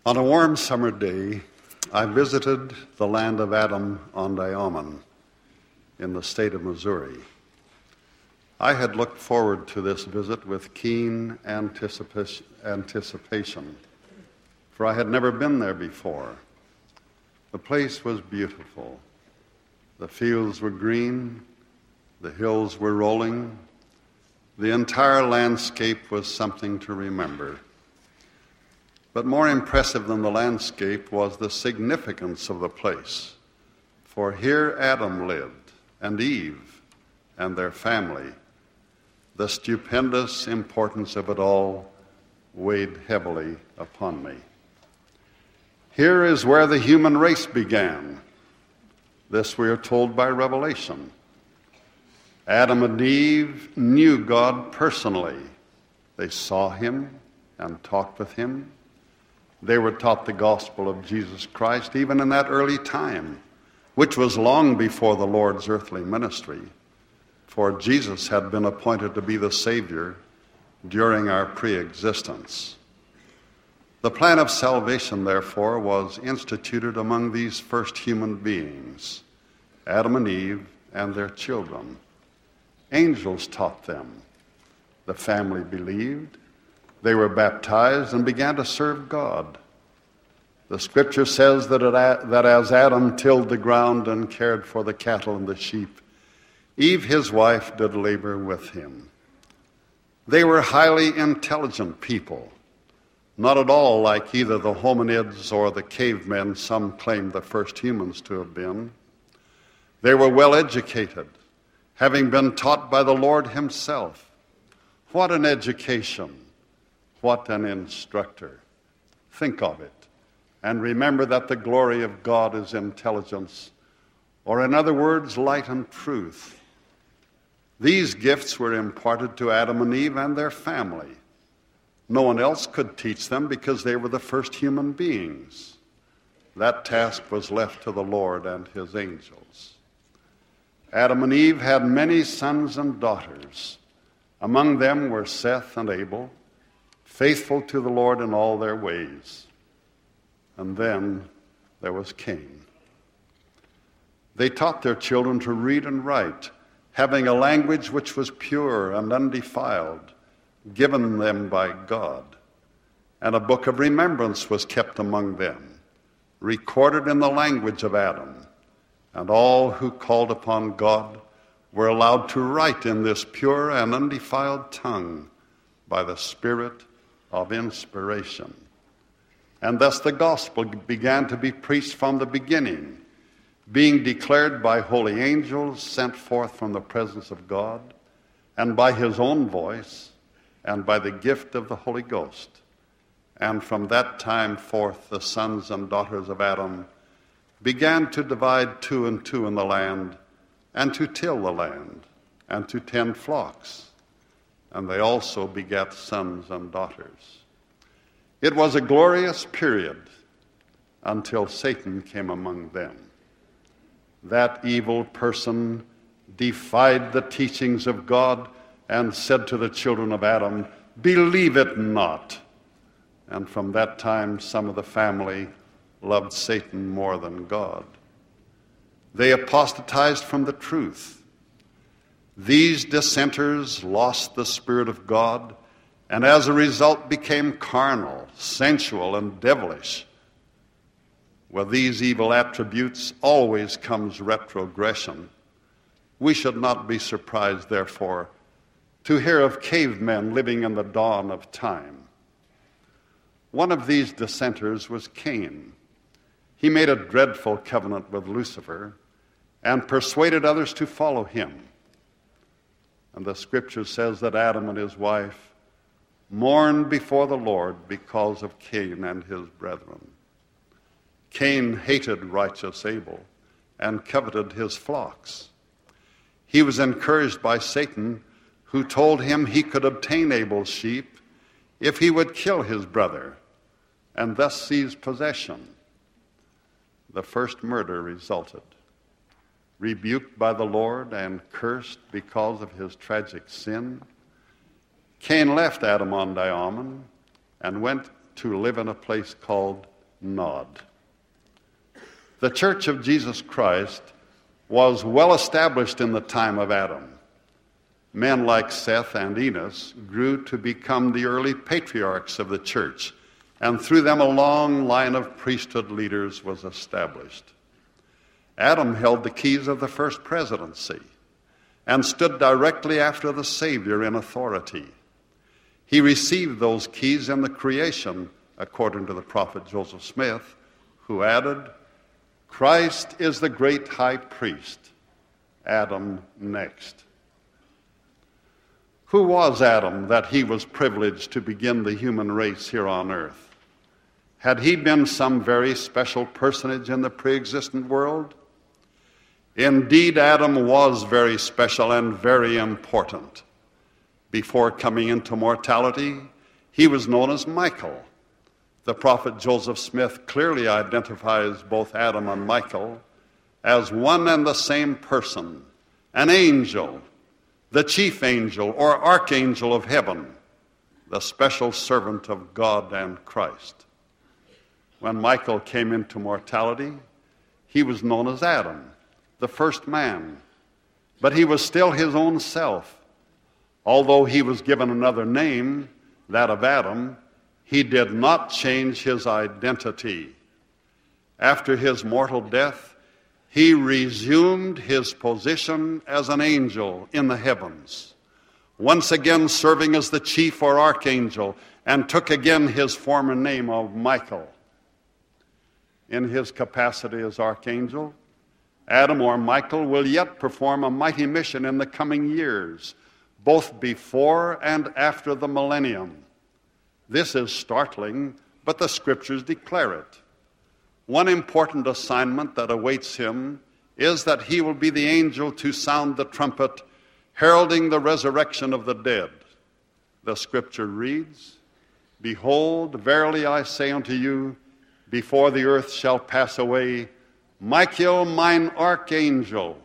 On a warm summer day, I visited the land of Adam-ondi-Ahman in the state of Missouri. I had looked forward to this visit with keen anticipation, for I had never been there before. The place was beautiful. The fields were green, the hills were rolling. The entire landscape was something to remember. But more impressive than the landscape was the significance of the place. For here Adam lived, and Eve, and their family. The stupendous importance of it all weighed heavily upon me. Here is where the human race began. This we are told by Revelation. Adam and Eve knew God personally. They saw him and talked with him. They were taught the gospel of Jesus Christ even in that early time, which was long before the Lord's earthly ministry, for Jesus had been appointed to be the Savior during our pre-existence. The plan of salvation, therefore, was instituted among these first human beings, Adam and Eve and their children. Angels taught them. The family believed. They were baptized and began to serve God. The scripture says that as Adam tilled the ground and cared for the cattle and the sheep, Eve, his wife, did labor with him. They were highly intelligent people, not at all like either the hominids or the cavemen some claim the first humans to have been. They were well educated, having been taught by the Lord himself. What an education! What an instructor. Think of it, and remember that the glory of God is intelligence, or in other words, light and truth. These gifts were imparted to Adam and Eve and their family. No one else could teach them because they were the first human beings. That task was left to the Lord and his angels. Adam and Eve had many sons and daughters. Among them were Seth and Abel, faithful to the Lord in all their ways. And then there was Cain. They taught their children to read and write, having a language which was pure and undefiled, given them by God. And a book of remembrance was kept among them, recorded in the language of Adam. And all who called upon God were allowed to write in this pure and undefiled tongue by the Spirit of inspiration. And thus the gospel began to be preached from the beginning, being declared by holy angels sent forth from the presence of God, and by his own voice, and by the gift of the Holy Ghost. And from that time forth the sons and daughters of Adam began to divide two and two in the land, and to till the land, and to tend flocks. And they also begat sons and daughters. It was a glorious period until Satan came among them. That evil person defied the teachings of God and said to the children of Adam, "Believe it not." And from that time, some of the family loved Satan more than God. They apostatized from the truth. These dissenters lost the Spirit of God, and as a result became carnal, sensual, and devilish. With these evil attributes always comes retrogression. We should not be surprised, therefore, to hear of cavemen living in the dawn of time. One of these dissenters was Cain. He made a dreadful covenant with Lucifer and persuaded others to follow him. And the scripture says that Adam and his wife mourned before the Lord because of Cain and his brethren. Cain hated righteous Abel and coveted his flocks. He was encouraged by Satan, who told him he could obtain Abel's sheep if he would kill his brother and thus seize possession. The first murder resulted. Rebuked by the Lord and cursed because of his tragic sin, Cain left Adam-ondi-Ahman and went to live in a place called nod. The Church of Jesus Christ was well established in the time of Adam. Men like Seth and Enos grew to become the early patriarchs of the church, and through them a long line of priesthood leaders was established. Adam held the keys of the first presidency and stood directly after the Savior in authority. He received those keys in the creation, according to the prophet Joseph Smith, who added, "Christ is the great high priest, Adam next." Who was Adam that he was privileged to begin the human race here on earth? Had he been some very special personage in the pre-existent world? Indeed, Adam was very special and very important. Before coming into mortality, he was known as Michael. The prophet Joseph Smith clearly identifies both Adam and Michael as one and the same person, an angel, the chief angel or archangel of heaven, the special servant of God and Christ. When Michael came into mortality, he was known as Adam, the first man, but he was still his own self. Although he was given another name, that of Adam, he did not change his identity. After his mortal death, he resumed his position as an angel in the heavens, once again serving as the chief or archangel, and took again his former name of Michael. In his capacity as archangel, Adam or Michael will yet perform a mighty mission in the coming years, both before and after the millennium. This is startling, but the Scriptures declare it. One important assignment that awaits him is that he will be the angel to sound the trumpet, heralding the resurrection of the dead. The Scripture reads, "Behold, verily I say unto you, before the earth shall pass away, Michael, mine archangel,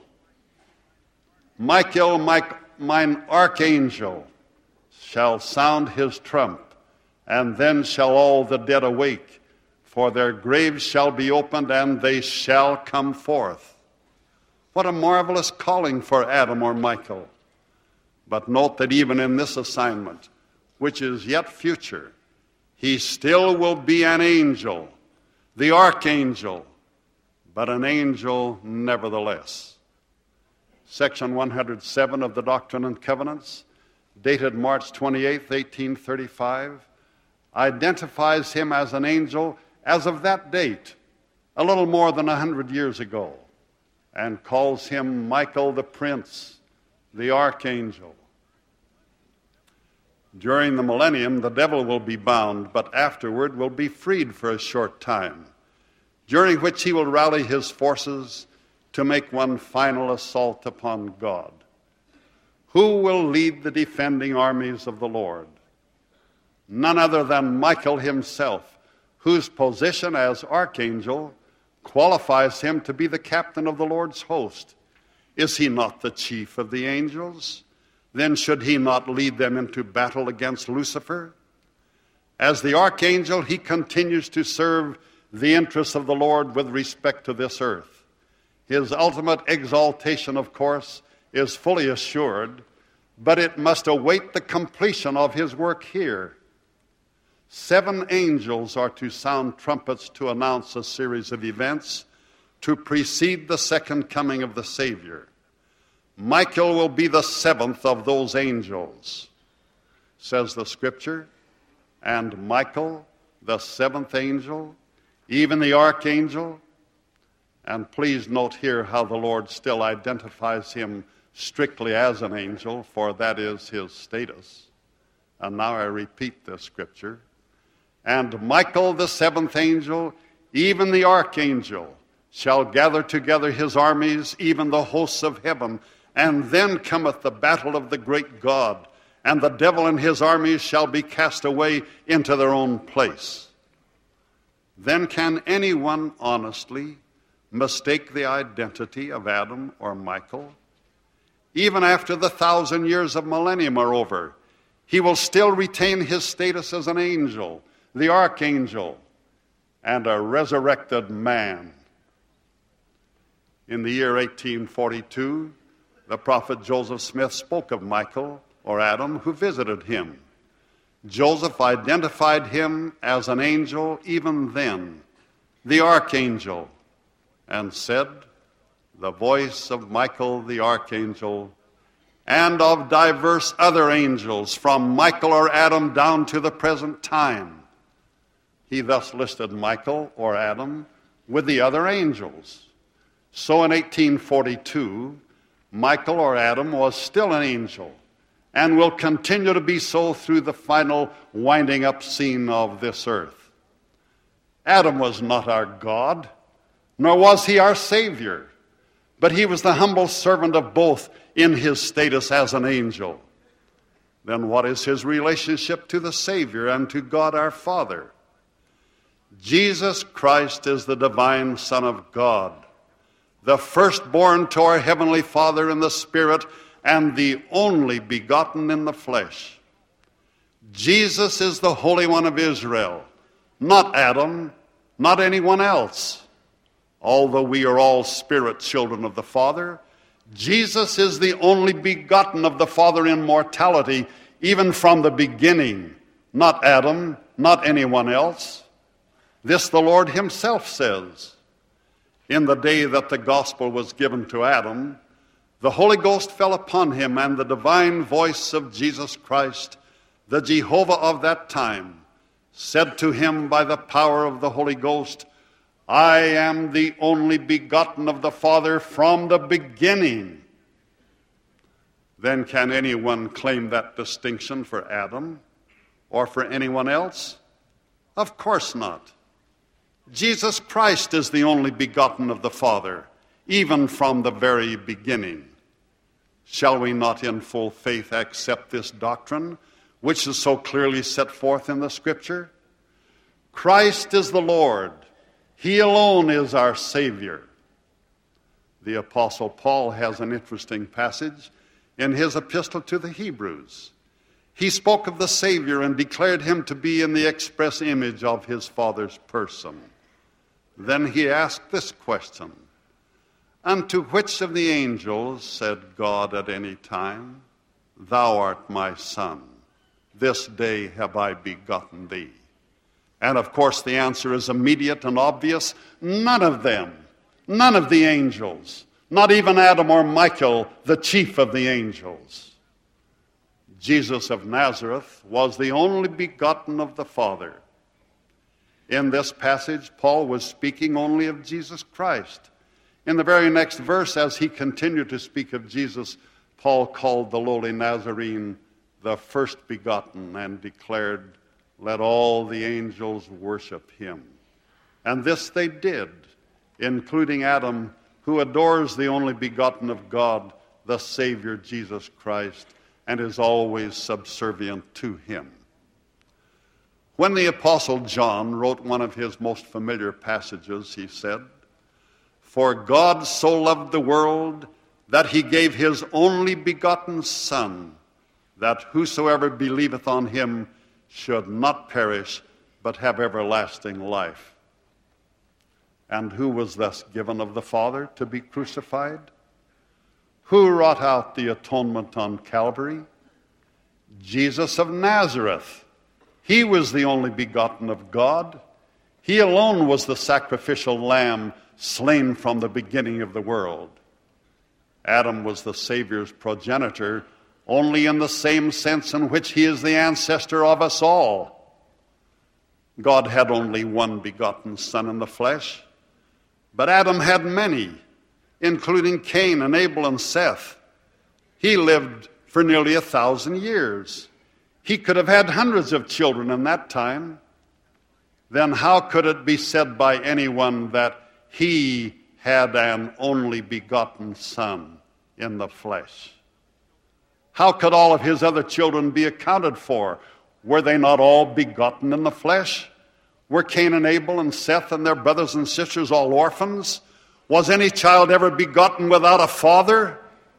mine archangel, shall sound his trump, and then shall all the dead awake, for their graves shall be opened, and they shall come forth." What a marvelous calling for Adam or Michael. But note that even in this assignment, which is yet future, he still will be an angel, the archangel, but an angel nevertheless. Section 107 of the Doctrine and Covenants, dated March 28, 1835, identifies him as an angel as of that date, a little more than 100 years ago, and calls him Michael the Prince, the Archangel. During the millennium, the devil will be bound, but afterward will be freed for a short time, during which he will rally his forces to make one final assault upon God. Who will lead the defending armies of the Lord? None other than Michael himself, whose position as archangel qualifies him to be the captain of the Lord's host. Is he not the chief of the angels? Then should he not lead them into battle against Lucifer? As the archangel, he continues to serve the interests of the Lord with respect to this earth. His ultimate exaltation, of course, is fully assured, but it must await the completion of his work here. 7 angels are to sound trumpets to announce a series of events to precede the second coming of the Savior. Michael will be the 7th of those angels, says the Scripture, and Michael, the 7th angel, even the archangel. And please note here how the Lord still identifies him strictly as an angel, for that is his status. And now I repeat this Scripture. And Michael, the 7th angel, even the archangel, shall gather together his armies, even the hosts of heaven. And then cometh the battle of the great God, and the devil and his armies shall be cast away into their own place. Then can anyone honestly mistake the identity of Adam or Michael? Even after the 1,000 years of millennium are over, he will still retain his status as an angel, the archangel, and a resurrected man. In the year 1842, the prophet Joseph Smith spoke of Michael, or Adam, who visited him. Joseph identified him as an angel even then, the archangel, and said, "The voice of Michael the archangel, and of diverse other angels, from Michael or Adam down to the present time." He thus listed Michael or Adam with the other angels. So in 1842, Michael or Adam was still an angel and will continue to be so through the final winding up scene of this earth. Adam was not our God, nor was he our Savior, but he was the humble servant of both in his status as an angel. Then what is his relationship to the Savior and to God our Father? Jesus Christ is the divine Son of God, the firstborn to our Heavenly Father in the Spirit, and the only begotten in the flesh. Jesus is the Holy One of Israel, not Adam, not anyone else. Although we are all spirit children of the Father, Jesus is the only begotten of the Father in mortality, even from the beginning, not Adam, not anyone else. This the Lord himself says. In the day that the gospel was given to Adam, the Holy Ghost fell upon him, and the divine voice of Jesus Christ, the Jehovah of that time, said to him by the power of the Holy Ghost, "I am the only begotten of the Father from the beginning." Then can anyone claim that distinction for Adam or for anyone else? Of course not. Jesus Christ is the only begotten of the Father, even from the very beginning. Shall we not in full faith accept this doctrine, which is so clearly set forth in the Scripture? Christ is the Lord. He alone is our Savior. The Apostle Paul has an interesting passage in his epistle to the Hebrews. He spoke of the Savior and declared him to be in the express image of his Father's person. Then he asked this question, "Unto which of the angels said God at any time, 'Thou art my Son, this day have I begotten thee'?" And of course the answer is immediate and obvious. None of them, none of the angels, not even Adam or Michael, the chief of the angels. Jesus of Nazareth was the only begotten of the Father. In this passage, Paul was speaking only of Jesus Christ. In the very next verse, as he continued to speak of Jesus, Paul called the lowly Nazarene the first begotten and declared, "Let all the angels worship him." And this they did, including Adam, who adores the only begotten of God, the Savior Jesus Christ, and is always subservient to him. When the Apostle John wrote one of his most familiar passages, he said, "For God so loved the world that he gave his only begotten Son, that whosoever believeth on him should not perish, but have everlasting life." And who was thus given of the Father to be crucified? Who wrought out the atonement on Calvary? Jesus of Nazareth. He was the only begotten of God. He alone was the sacrificial lamb slain from the beginning of the world. Adam was the Savior's progenitor only in the same sense in which he is the ancestor of us all. God had only one begotten Son in the flesh, but Adam had many, including Cain and Abel and Seth. He lived for nearly 1,000 years. He could have had hundreds of children in that time. Then how could it be said by anyone that he had an only begotten Son in the flesh? How could all of his other children be accounted for? Were they not all begotten in the flesh? Were Cain and Abel and Seth and their brothers and sisters all orphans? Was any child ever begotten without a father?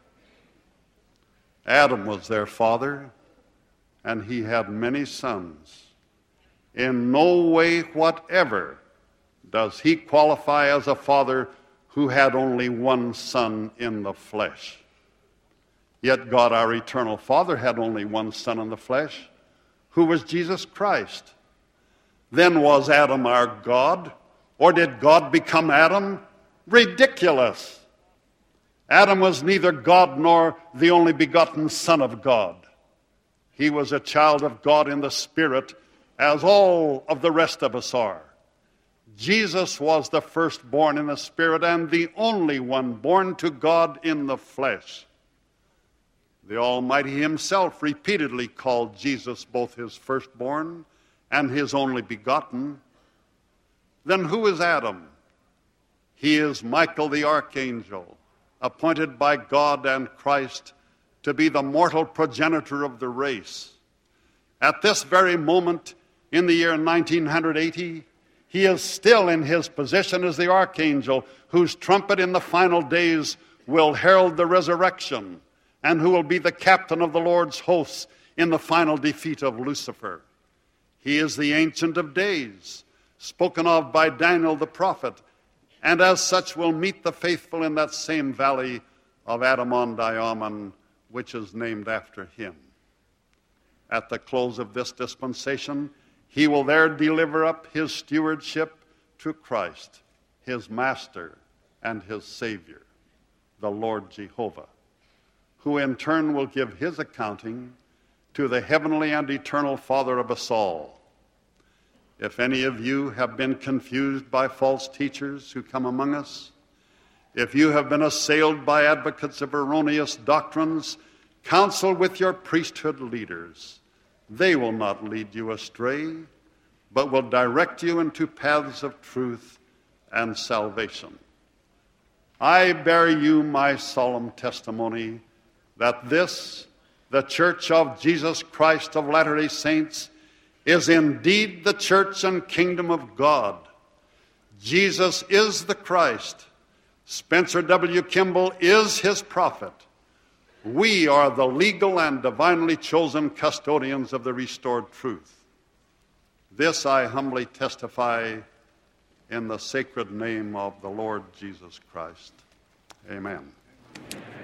Adam was their father, and he had many sons. In no way whatever does he qualify as a father who had only one son in the flesh. Yet God, our eternal Father, had only one son in the flesh, who was Jesus Christ. Then was Adam our God, or did God become Adam? Ridiculous! Adam was neither God nor the only begotten Son of God. He was a child of God in the Spirit, as all of the rest of us are. Jesus was the firstborn in the Spirit and the only one born to God in the flesh. The Almighty himself repeatedly called Jesus both his firstborn and his only begotten. Then who is Adam? He is Michael the archangel, appointed by God and Christ to be the mortal progenitor of the race. At this very moment, in the year 1980, he is still in his position as the archangel whose trumpet in the final days will herald the resurrection, and who will be the captain of the Lord's hosts in the final defeat of Lucifer. He is the Ancient of Days, spoken of by Daniel the prophet, and as such will meet the faithful in that same valley of Adamon-Diamon, which is named after him. At the close of this dispensation, he will there deliver up his stewardship to Christ, his Master and his Savior, the Lord Jehovah, who in turn will give his accounting to the heavenly and eternal Father of us all. If any of you have been confused by false teachers who come among us, if you have been assailed by advocates of erroneous doctrines, counsel with your priesthood leaders. They will not lead you astray, but will direct you into paths of truth and salvation. I bear you my solemn testimony that this, the Church of Jesus Christ of Latter-day Saints, is indeed the church and kingdom of God. Jesus is the Christ. Spencer W. Kimball is his prophet. We are the legal and divinely chosen custodians of the restored truth. This I humbly testify in the sacred name of the Lord Jesus Christ. Amen.